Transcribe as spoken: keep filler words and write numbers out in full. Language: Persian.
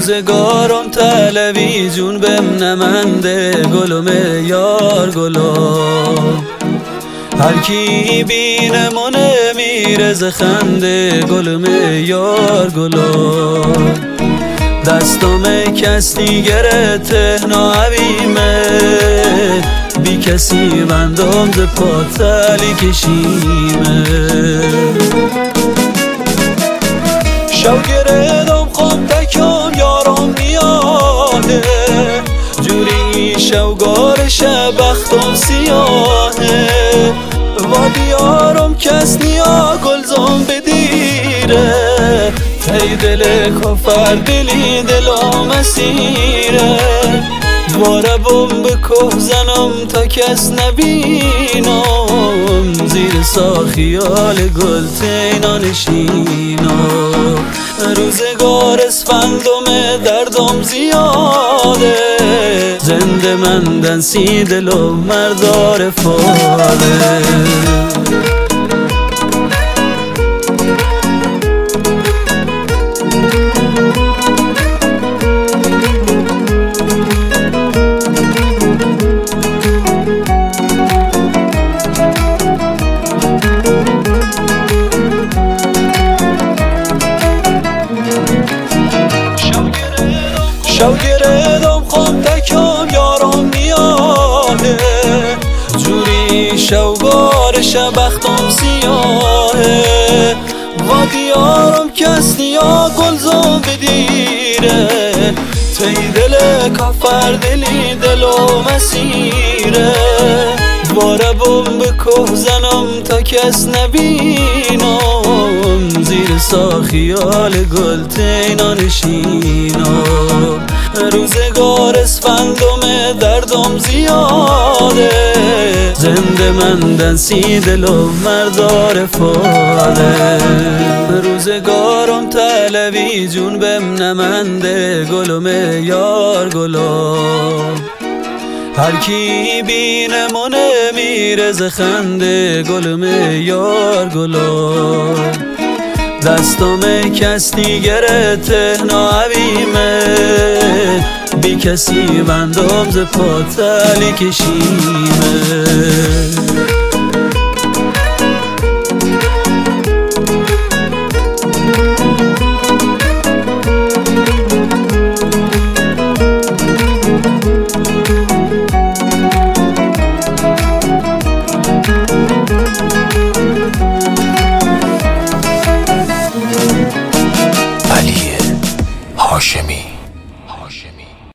روزگارم تلویزیون بهم نمنده گلوم یار گلوم، هر کی بینمونه میرز خنده گلوم یار گلوم. دستم کس دیگره تهنا عویمه، بی کسی بندم ز پاتلی کشیمه. شو گردم خواب تکم یارم میاده، جوری شوگار شبختم سیاهه. و دیارم کس نیا گلزم بدیره، تی دل کفر دلی دلم اسیره. دواره بم به که زنم تا کس نبینم، زیر سا خیال گل تینا نشینم. روزگار اسفندم دردم زیاده، زنده مندن سی دل و مردار فاده. شو گردم خواب تکم یارم میاده، جوری شوگار شبختم سیاهه. و دیارم کس نیا گلزم بدیره، تی دل کافر دلی دلم اسیره. دواره بم به که زنم تا کس نبینم، زیر سا خیال گل تینا نشینم. روزگار اسفندم دردم زیاده، زنده مندن سی دل و مردار فاده. روزگارم تلویزیون بهم نمنده گلوم یار گلوم، هر کی بینمونه میرز خنده گلوم یار گلوم. دستم کس دیگره تهنا عویمه، بی کسی بندم ز پاتلی کشیمه.